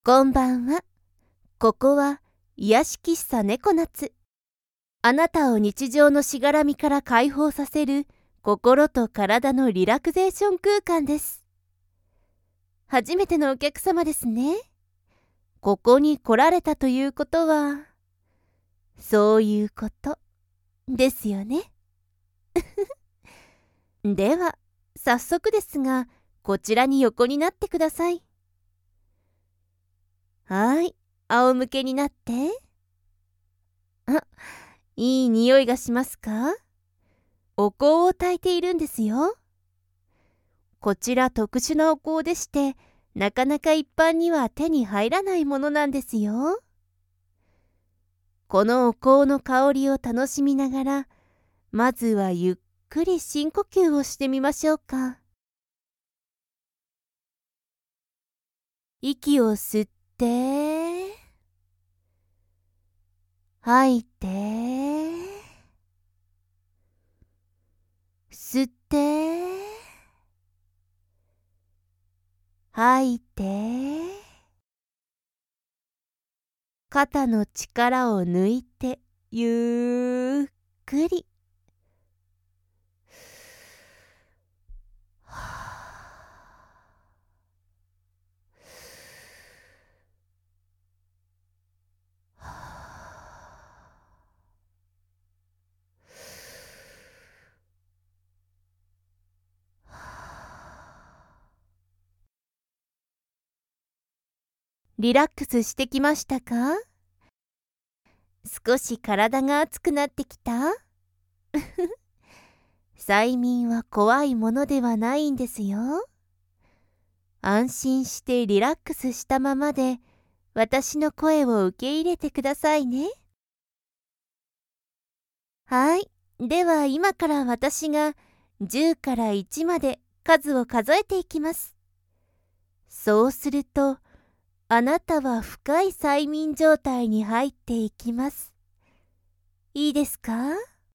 こんばんは。ここは癒し喫茶猫夏。あなたを日常のしがらみから解放させる心と体のリラクゼーション空間です。初めてのお客様ですね。ここに来られたということは、そういうことですよね。では、早速ですが、こちらに横になってください。はい、仰向けになって。あ、いい匂いがしますか？お香を焚いているんですよ。こちら特殊なお香でして、なかなか一般には手に入らないものなんですよ。このお香の香りを楽しみながら、まずはゆっくり深呼吸をしてみましょうか。息を吸って、吐いて、吸って、吐いて、肩の力を抜いて、ゆっくり。リラックスしてきましたか？少し体が熱くなってきた？催眠は怖いものではないんですよ。安心してリラックスしたままで私の声を受け入れてくださいね。はい。では今から私が10から1まで数を数えていきます。そうするとあなたは深い催眠状態に入っていきます。いいですか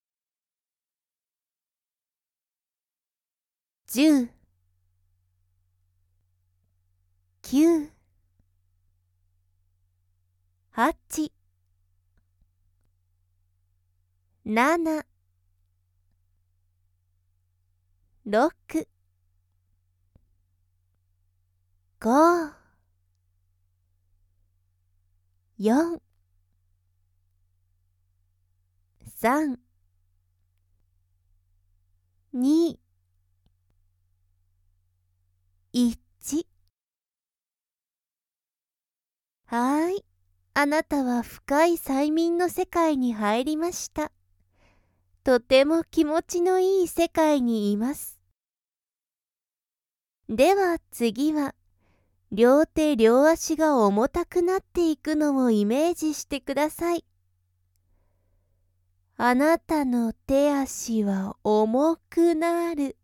？10、9、8、7、6、5、4、3、2、1。はい。あなたは深い催眠の世界に入りました。とても気持ちのいい世界にいます。では次は、両手両足が重たくなっていくのをイメージしてください。あなたの手足は重くなる。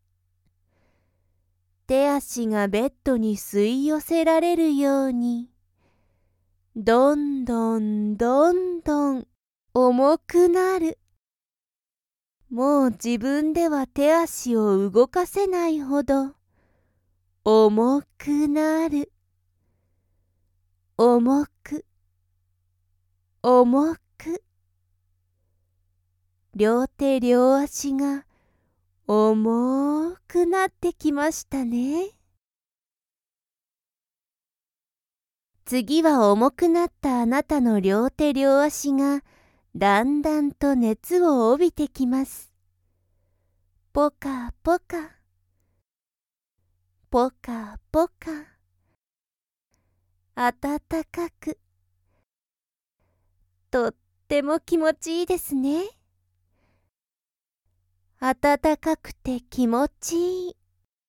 手足がベッドに吸い寄せられるように、どんどんどんどん重くなる。もう自分では手足を動かせないほど重くなる。重く、重く。両手両足が重くなってきましたね。次は重くなったあなたの両手両足がだんだんと熱を帯びてきます。ポカポカ、ポカポカ、暖かく、とっても気持ちいいですね。暖かくて気持ちいい。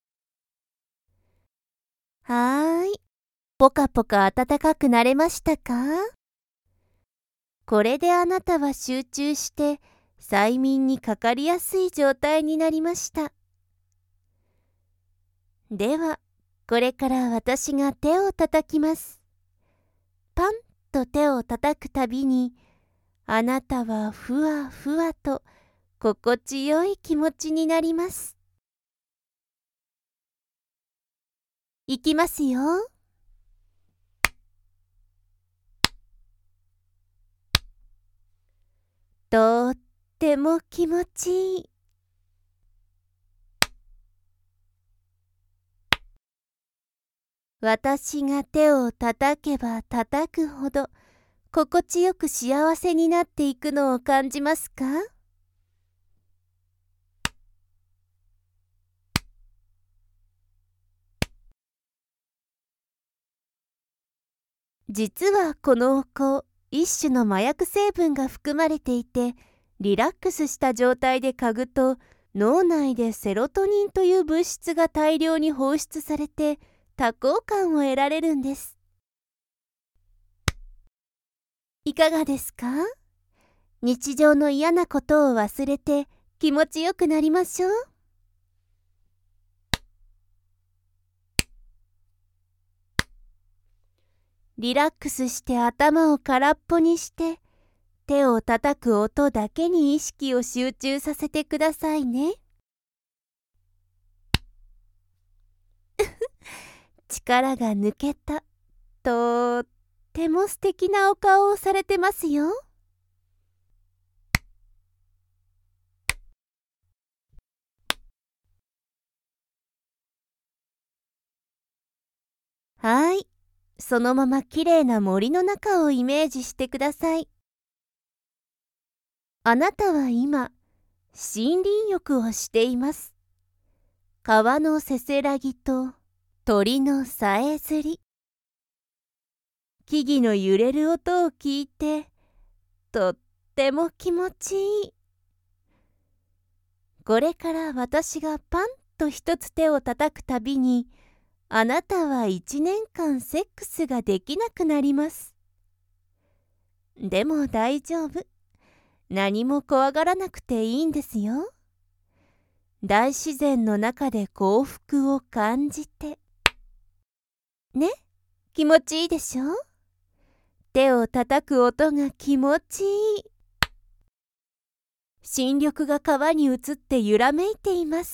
はーい。ポカポカ暖かくなれましたか？これであなたは集中して催眠にかかりやすい状態になりました。では、これから私が手を叩きます。パンと手を叩くたびに、あなたはふわふわと心地よい気持ちになります。いきますよ。 とっても気持ちいい。私が手を叩けば叩くほど心地よく幸せになっていくのを感じますか？実はこのお香、一種の麻薬成分が含まれていて、リラックスした状態で嗅ぐと脳内でセロトニンという物質が大量に放出されて多幸感を得られるんです。いかがですか？日常の嫌なことを忘れて気持ちよくなりましょう。リラックスして頭を空っぽにして手を叩く音だけに意識を集中させてくださいね。力が抜けた。とっても素敵なお顔をされてますよ。はい。そのままきれいな森の中をイメージしてください。あなたは今、森林浴をしています。川のせせらぎと鳥のさえずり、木々の揺れる音を聞いて、とっても気持ちいい。これから私がパンと一つ手を叩くたびに、あなたは1年間セックスができなくなります。でも大丈夫。何も怖がらなくていいんですよ。大自然の中で幸福を感じて。ね、気持ちいいでしょ？手を叩く音が気持ちいい。新緑が川に移って揺らめいています。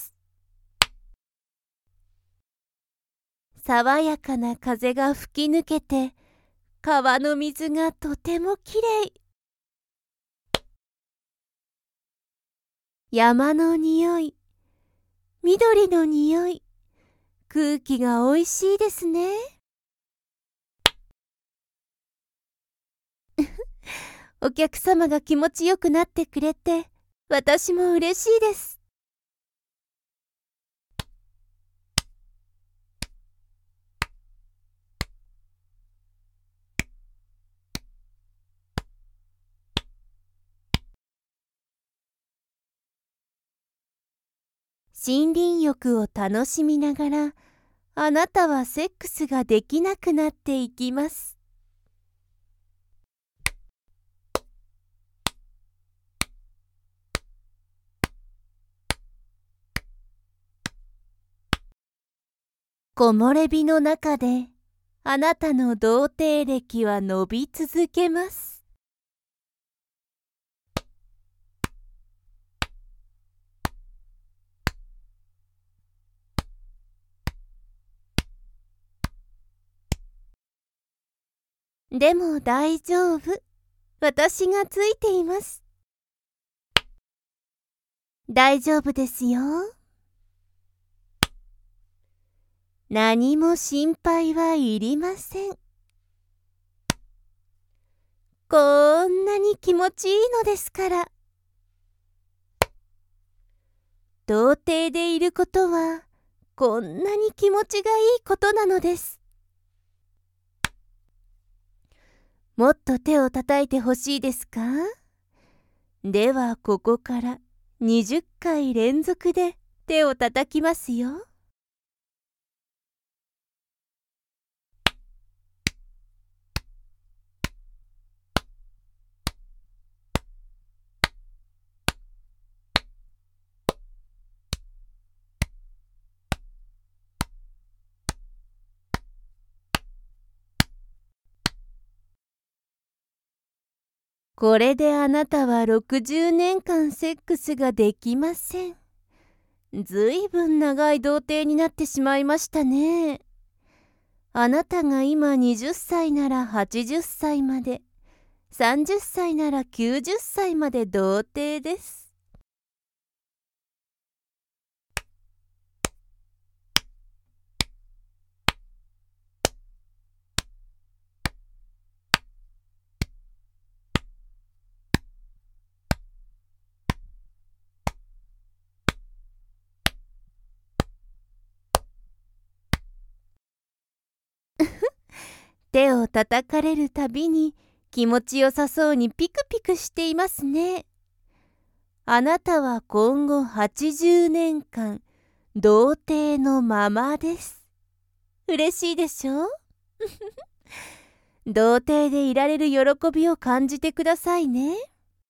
爽やかな風が吹き抜けて、川の水がとてもきれい。山の匂い、緑の匂い、空気がおいしいですね。お客様が気持ちよくなってくれて、私も嬉しいです。森林浴を楽しみながら、あなたはセックスができなくなっていきます。木漏れ日の中で、あなたの童貞歴は伸び続けます。でも大丈夫。私がついています。大丈夫ですよ。何も心配はいりません。こんなに気持ちいいのですから。童貞でいることは、こんなに気持ちがいいことなのです。もっと手を叩いてほしいですか？ではここから20回連続で手を叩きますよ。これであなたは60年間セックスができません。ずいぶん長い童貞になってしまいましたね。あなたが今20歳なら80歳まで 30歳なら90歳まで童貞です。手を叩かれるたびに気持ちよさそうにピクピクしていますね。あなたは今後80年間童貞のままです。嬉しいでしょ？童貞でいられる喜びを感じてくださいね。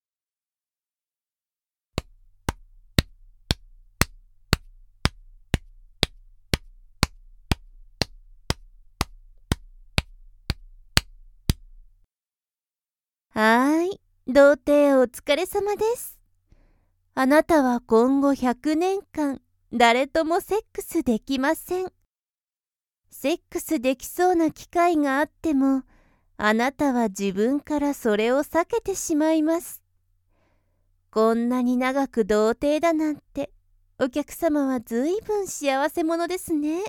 童貞お疲れ様です。あなたは今後100年間誰ともセックスできません。セックスできそうな機会があっても、あなたは自分からそれを避けてしまいます。こんなに長く童貞だなんて、お客様はずいぶん幸せ者ですね。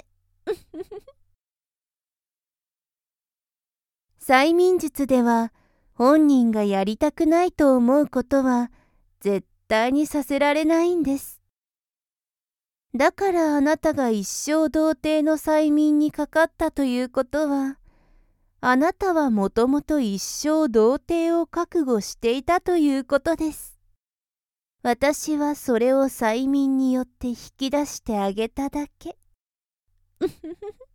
催眠術では、本人がやりたくないと思うことは絶対にさせられないんです。だからあなたが一生童貞の催眠にかかったということは、あなたはもともと一生童貞を覚悟していたということです。私はそれを催眠によって引き出してあげただけ。